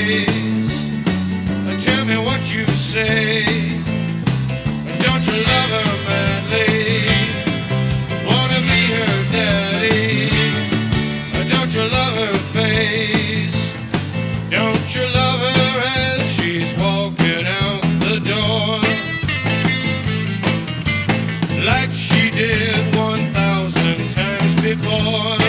face. Tell me what you say. Don't you love her madly? Wanna be her daddy? Don't you love her face? Don't you love her as she's walking out the door? Like she did 1,000 times before.